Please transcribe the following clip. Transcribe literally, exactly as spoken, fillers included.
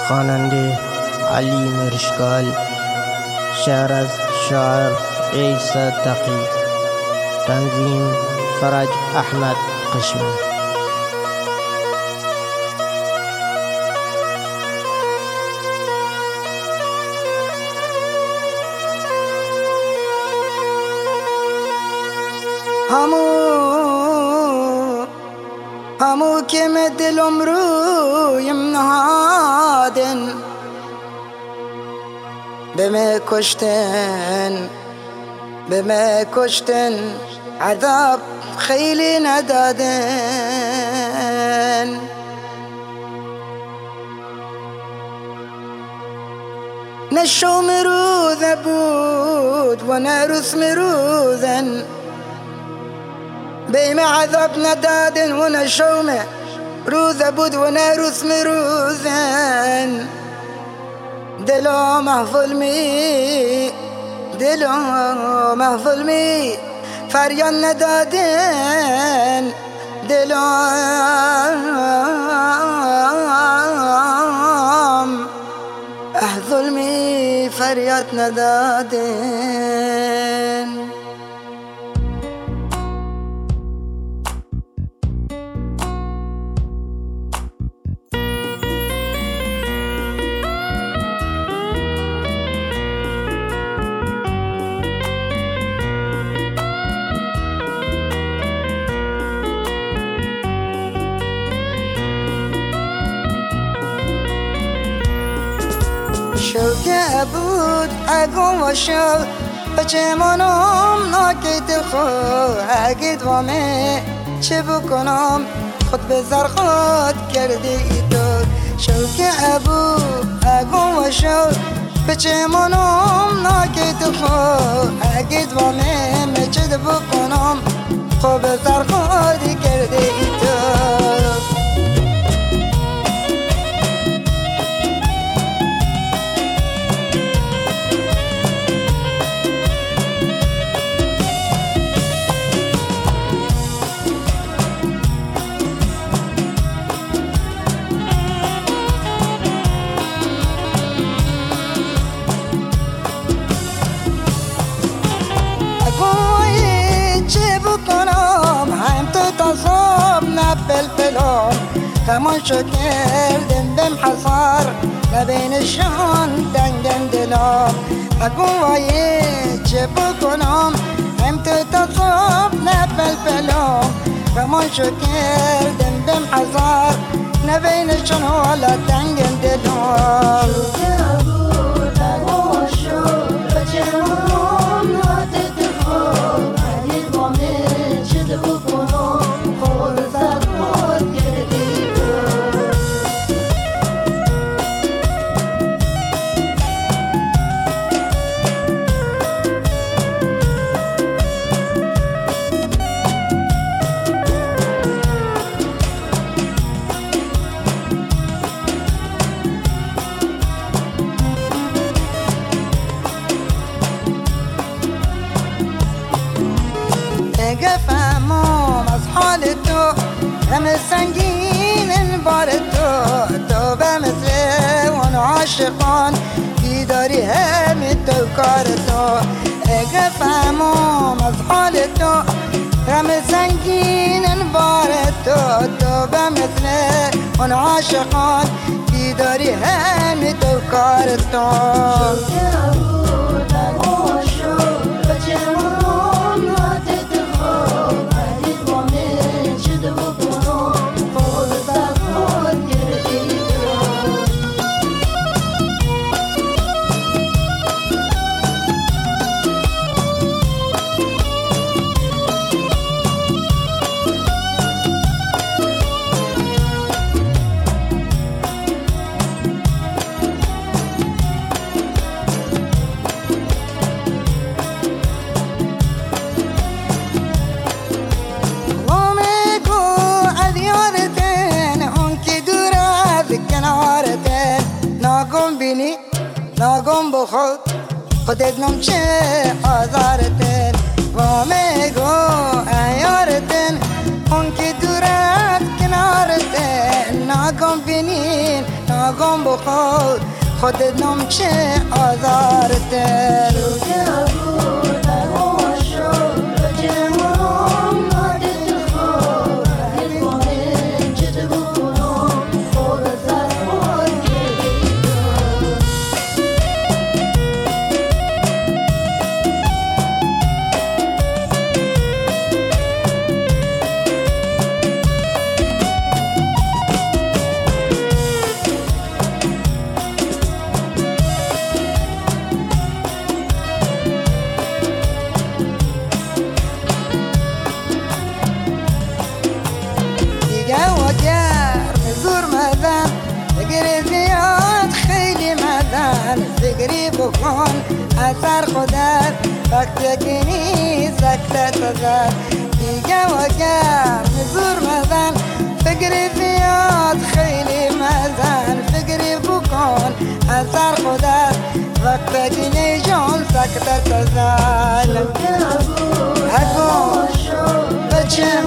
خواننده علی مرشکال، شعر از شاعر عیسی تقی، تنظیم فرج احمد قشمی. همو همو که دلم رویم نهادن، به می کشتن به می کشتن عذاب خیلی ندادن. نه شوم روزه بود و نه رسم روزن، بیم عذاب ندادن و نه شوم روزه بود و نه رسم روزن. دلو محفل می دلو محفل می فریاد ندادن، دلو احزل می فریاد ندادن. شوکه بود اگم و شو بچه منم ناکیت خو اگید وامه چه بکنم خود به زر خود کردی ای تو. شوکه بود اگم و شو بچه منم ناکیت خو اگید وامه چه بکنم خود به زر خود کردی ای تو. بلبلون خمون شو کردم بم حصار نبینشان دنگن دلم. اگوایی چه بکنم هم تو تصاب نبلبلون خمون شو کردم بم حصار نبینشان والا دنگن دلم. فهمم از حال تو همه سنگین بار تو، تو به مثل اون عاشقان بیداری همه تو کار تو. اگه فهمم از حال تو همه سنگین بار تو، تو به مثل اون عاشقان بیداری همه تو کار تو. ناگم بخود خودت نم چه آزارتن و میگو ایارتن اون که دورت کنارتن. ناگم بینین ناغم بخور خودت نم چه آزارتر فکری بکن اثر خودت وقتی که نیست سکتت زد دیگه و گرم زور مزن فکری زیاد خیلی مزن فکری بکن اثر خودت وقتی که نیجان سکتت زد اگو بچه